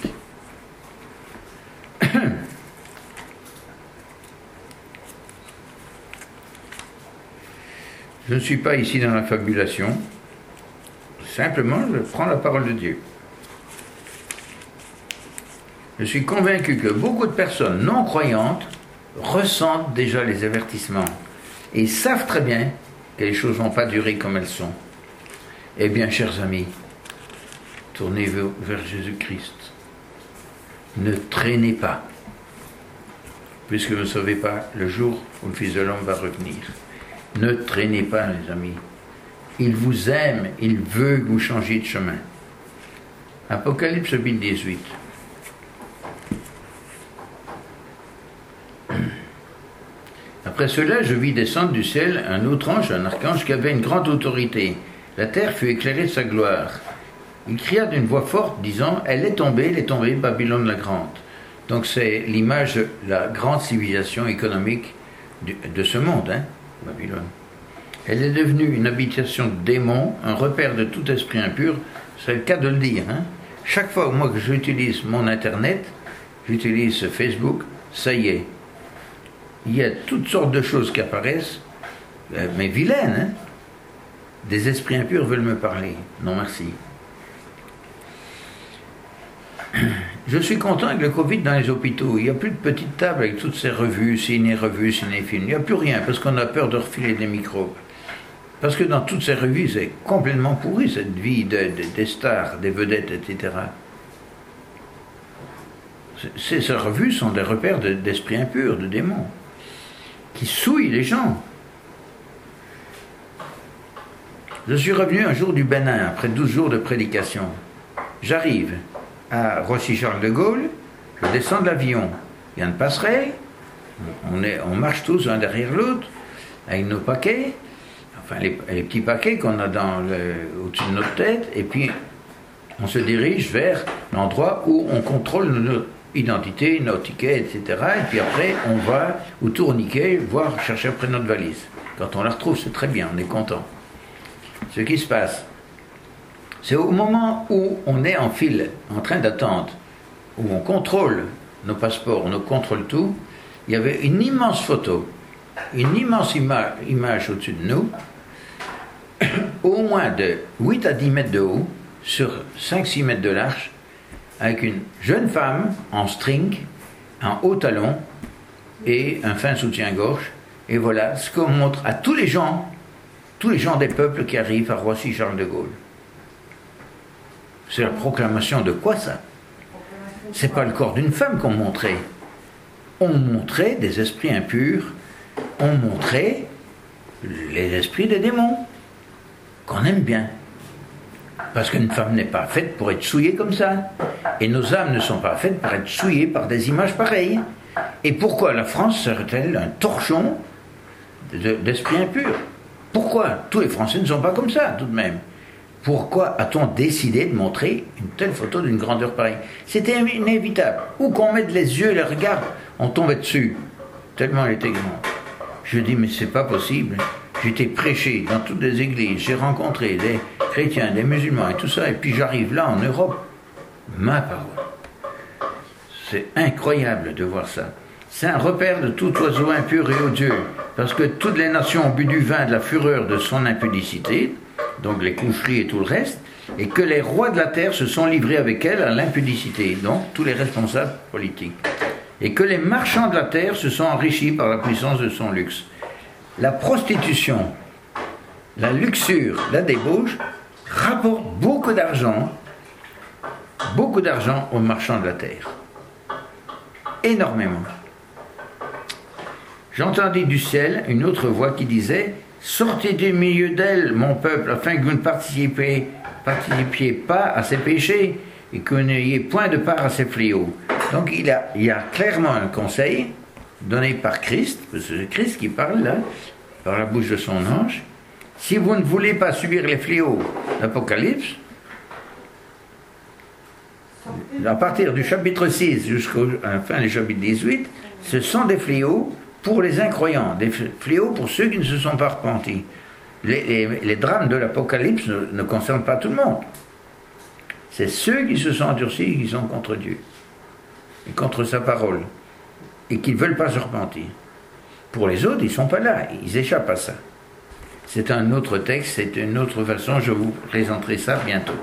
Je ne suis pas ici dans la fabulation, simplement je prends la parole de Dieu. Je suis convaincu que beaucoup de personnes non croyantes ressentent déjà les avertissements et savent très bien que les choses ne vont pas durer comme elles sont. Eh bien, chers amis, tournez vers Jésus-Christ. Ne traînez pas, puisque vous ne savez pas le jour où le Fils de l'homme va revenir. Ne traînez pas, les amis. Il vous aime, il veut que vous changiez de chemin. Apocalypse chapitre 18. Après cela, je vis descendre du ciel un autre ange, un archange, qui avait une grande autorité. La terre fut éclairée de sa gloire. Il cria d'une voix forte, disant « Elle est tombée, Babylone la grande ». Donc c'est l'image de la grande civilisation économique de ce monde, hein, Babylone. Elle est devenue une habitation de démons, un repère de tout esprit impur. C'est le cas de le dire. Hein. Chaque fois moi que j'utilise mon Internet, j'utilise Facebook, ça y est. Il y a toutes sortes de choses qui apparaissent, mais vilaines. Hein. Des esprits impurs veulent me parler. Non, merci. Je suis content avec le Covid dans les hôpitaux. Il n'y a plus de petites tables avec toutes ces revues, ciné-films. Il n'y a plus rien parce qu'on a peur de refiler des microbes. Parce que dans toutes ces revues, c'est complètement pourri cette vie des stars, des vedettes, etc. Ces revues sont des repères d'esprits impurs, de démons, qui souillent les gens. Je suis revenu un jour du Bénin, après 12 jours de prédication. J'arrive à Roissy-Charles de Gaulle, je descends de l'avion. Il y a une passerelle, on marche tous l'un derrière l'autre, avec nos paquets, enfin les petits paquets qu'on a au-dessus de notre tête, et puis on se dirige vers l'endroit où on contrôle notre identité, nos tickets, etc. Et puis après, on va au tourniquet voir chercher après notre valise. Quand on la retrouve, c'est très bien, on est content. Ce qui se passe, c'est au moment où on est en file, en train d'attendre, où on contrôle nos passeports, on contrôle tout, il y avait une immense photo, une immense image au-dessus de nous, au moins de 8 à 10 mètres de haut, sur 5-6 mètres de large, avec une jeune femme en string, en haut talon, et un fin soutien-gorge, et voilà ce qu'on montre à tous les gens des peuples qui arrivent à Roissy-Charles de Gaulle. C'est la proclamation de quoi ça? C'est pas le corps d'une femme qu'on montrait. On montrait des esprits impurs, on montrait les esprits des démons, qu'on aime bien. Parce qu'une femme n'est pas faite pour être souillée comme ça. Et nos âmes ne sont pas faites pour être souillées par des images pareilles. Et pourquoi la France serait-elle un torchon d'esprits impurs? Pourquoi? Tous les Français ne sont pas comme ça, tout de même. Pourquoi a-t-on décidé de montrer une telle photo d'une grandeur pareille? C'était inévitable. Où qu'on mette les yeux et les regards, on tombait dessus. Tellement elle était grande. Je dis, mais c'est pas possible. J'étais prêché dans toutes les églises, j'ai rencontré des chrétiens, des musulmans et tout ça, et puis j'arrive là en Europe. Ma parole. C'est incroyable de voir ça. C'est un repère de tout oiseau impur et odieux, parce que toutes les nations ont bu du vin de la fureur de son impudicité, donc les coucheries et tout le reste, et que les rois de la terre se sont livrés avec elle à l'impudicité, donc tous les responsables politiques, et que les marchands de la terre se sont enrichis par la puissance de son luxe. La prostitution, la luxure, la débauche rapportent beaucoup d'argent aux marchands de la terre. Énormément. J'entendis du ciel une autre voix qui disait « Sortez du milieu d'elle, mon peuple, afin que vous ne participiez pas à ses péchés et que vous n'ayez point de part à ses fléaux. » Donc il y a clairement un conseil donné par Christ, parce que c'est Christ qui parle là, par la bouche de son ange. Si vous ne voulez pas subir les fléaux d'Apocalypse, à partir du chapitre 6 jusqu'à la fin du chapitre 18, ce sont des fléaux pour les incroyants, des fléaux pour ceux qui ne se sont pas repentis. Les drames de l'Apocalypse ne concernent pas tout le monde. C'est ceux qui se sont endurcis et qui sont contre Dieu, et contre sa parole, et qui ne veulent pas se repentir. Pour les autres, ils ne sont pas là, ils échappent à ça. C'est un autre texte, c'est une autre façon, je vous présenterai ça bientôt.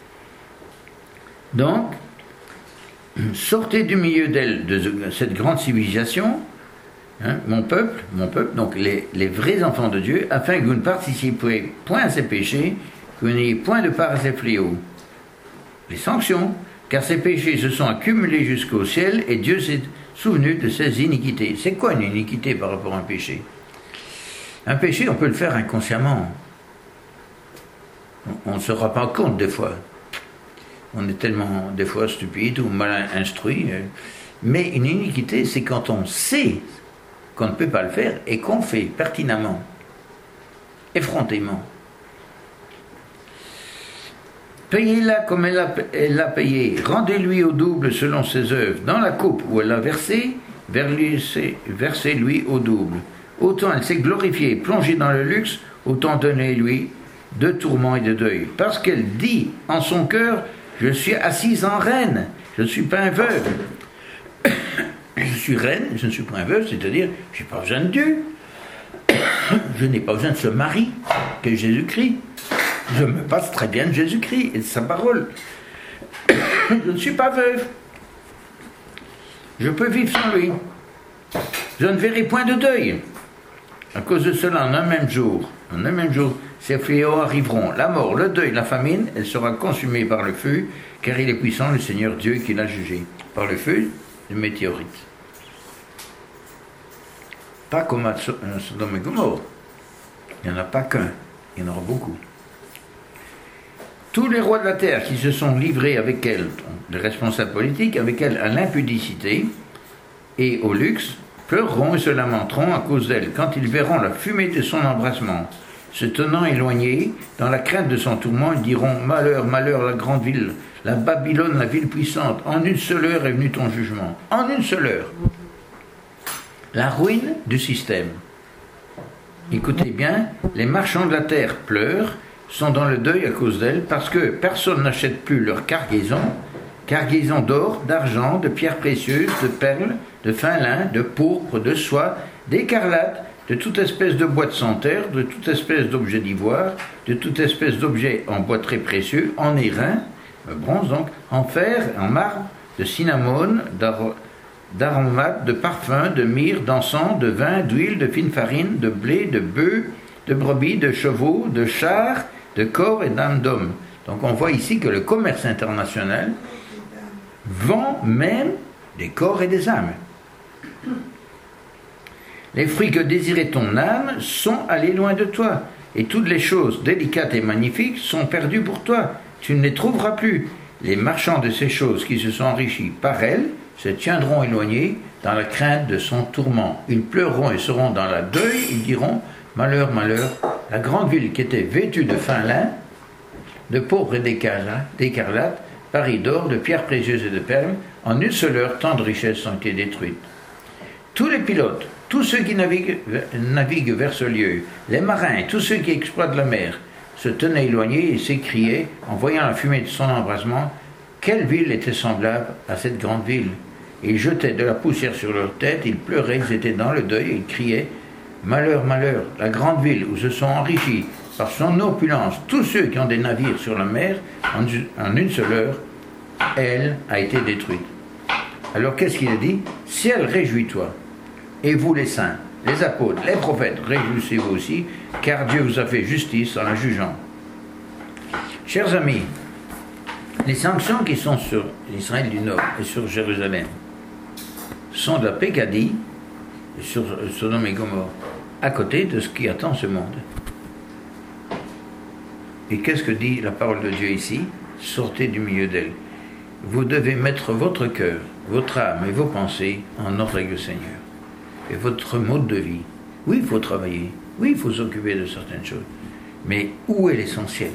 Donc, sortez du milieu d'elle, de cette grande civilisation, hein, mon peuple, donc les vrais enfants de Dieu, afin que vous ne participiez point à ses péchés que vous n'ayez point de part à ces fléaux. Les sanctions, car ces péchés se sont accumulés jusqu'au ciel et Dieu s'est souvenu de ces iniquités. C'est quoi une iniquité par rapport à un péché? Un péché, on peut le faire inconsciemment. On ne se rend pas compte des fois. On est tellement des fois stupide ou mal instruit. Mais une iniquité, c'est quand on sait qu'on ne peut pas le faire et qu'on fait pertinemment, effrontément. Payez-la comme elle l'a payé, rendez-lui au double selon ses œuvres. Dans la coupe où elle l'a versé, versez-lui au double. Autant elle s'est glorifiée, plongée dans le luxe, autant donnez-lui de tourments et de deuil. Parce qu'elle dit en son cœur, je suis assise en reine, je ne suis pas un veuve. Je suis reine, je ne suis pas un veuve, c'est-à-dire, je n'ai pas besoin de Dieu. Je n'ai pas besoin de ce mari que Jésus-Christ. Je me passe très bien de Jésus-Christ et de sa parole. Je ne suis pas veuve. Je peux vivre sans lui. Je ne verrai point de deuil. À cause de cela, en un même jour, ces fléaux arriveront. La mort, le deuil, la famine, elle sera consumée par le feu, car il est puissant, le Seigneur Dieu, qui l'a jugé. Par le feu, le météorite. Pas comme à Sodome et Gomorrhe. Il n'y en a pas qu'un, il y en aura beaucoup. Tous les rois de la terre qui se sont livrés avec elle, les responsables politiques, avec elle à l'impudicité et au luxe, pleureront et se lamenteront à cause d'elle quand ils verront la fumée de son embrassement. Se tenant éloignés, dans la crainte de son tourment, ils diront « Malheur, malheur, la grande ville, la Babylone, la ville puissante, en une seule heure est venu ton jugement. » En une seule heure. La ruine du système. Écoutez bien, les marchands de la terre pleurent, sont dans le deuil à cause d'elle, parce que personne n'achète plus leur cargaison d'or, d'argent, de pierres précieuses, de perles, de fin lin, de pourpre, de soie, d'écarlate, de toute espèce de bois de santerre, de toute espèce d'objet d'ivoire, de toute espèce d'objet en bois très précieux, en airain, bronze donc, en fer, en marbre, de cinnamone, d'aromates, de parfums, de myrrhe, d'encens, de vin, d'huile, de fine farine, de blé, de bœufs, de brebis, de chevaux, de chars, de corps et d'âmes d'hommes. Donc on voit ici que le commerce international vend même des corps et des âmes. Les fruits que désirait ton âme sont allés loin de toi, et toutes les choses délicates et magnifiques sont perdues pour toi. Tu ne les trouveras plus. Les marchands de ces choses qui se sont enrichis par elles se tiendront éloignés dans la crainte de son tourment. Ils pleureront et seront dans la deuil, ils diront « Malheur, malheur !» La grande ville qui était vêtue de fin lin, de pourpre et d'écarlate, paris d'or, de pierres précieuses et de perles, en une seule heure, tant de richesses ont été détruites. Tous les pilotes, tous ceux qui naviguent vers ce lieu, les marins, tous ceux qui exploitent la mer, se tenaient éloignés et s'écriaient, en voyant la fumée de son embrasement, quelle ville était semblable à cette grande ville. Ils jetaient de la poussière sur leur tête, ils pleuraient, ils étaient dans le deuil, ils criaient « Malheur, malheur, la grande ville où se sont enrichis par son opulence tous ceux qui ont des navires sur la mer, en une seule heure, elle a été détruite. » Alors qu'est-ce qu'il a dit? « Ciel, réjouis-toi, et vous les saints, les apôtres, les prophètes, réjouissez-vous aussi, car Dieu vous a fait justice en la jugeant. » Chers amis, les sanctions qui sont sur l'Israël du Nord et sur Jérusalem sont de la pécadille sur Sodome et Gomorre, à côté de ce qui attend ce monde. Et qu'est-ce que dit la parole de Dieu ici? Sortez du milieu d'elle. Vous devez mettre votre cœur, votre âme et vos pensées en ordre avec le Seigneur. Et votre mode de vie. Oui, il faut travailler. Oui, il faut s'occuper de certaines choses. Mais où est l'essentiel?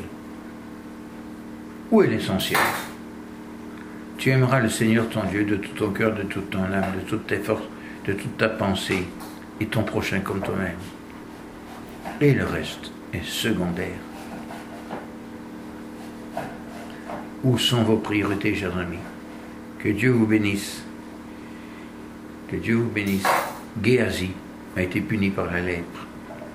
Où est l'essentiel? Tu aimeras le Seigneur ton Dieu de tout ton cœur, de toute ton âme, de toutes tes forces, de toute ta pensée, et ton prochain comme toi-même. Et le reste est secondaire. Où sont vos priorités, chers amis? Que Dieu vous bénisse. Que Dieu vous bénisse. Géasi a été puni par la lèpre.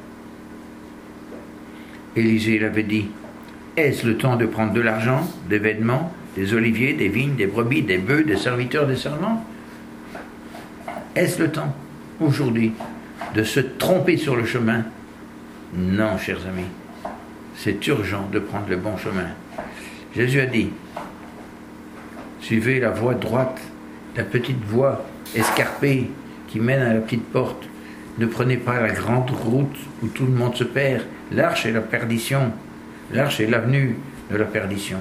Élisée l'avait dit, est-ce le temps de prendre de l'argent, des vêtements, des oliviers, des vignes, des brebis, des bœufs, des serviteurs, des servants? Est-ce le temps, aujourd'hui, de se tromper sur le chemin? Non, chers amis. c'est urgent de prendre le bon chemin. Jésus a dit, suivez la voie droite, la petite voie escarpée qui mène à la petite porte. Ne prenez pas la grande route où tout le monde se perd. L'arche est la perdition. L'arche est l'avenue de la perdition.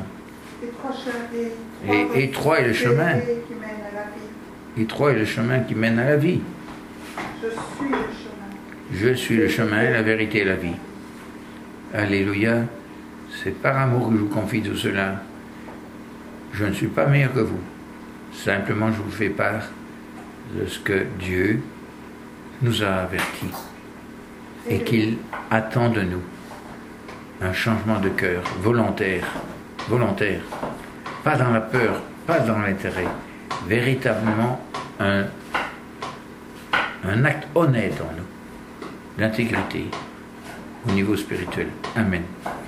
Et étroit est le chemin. Étroit est le chemin qui mène à la vie. Je suis le chemin, la vérité et la vie. Alléluia. C'est par amour que je vous confie tout cela. Je ne suis pas meilleur que vous. Simplement, je vous fais part de ce que Dieu nous a avertis et qu'il attend de nous un changement de cœur volontaire, pas dans la peur, pas dans l'intérêt, véritablement un acte honnête en nous, l'intégrité au niveau spirituel. Amen.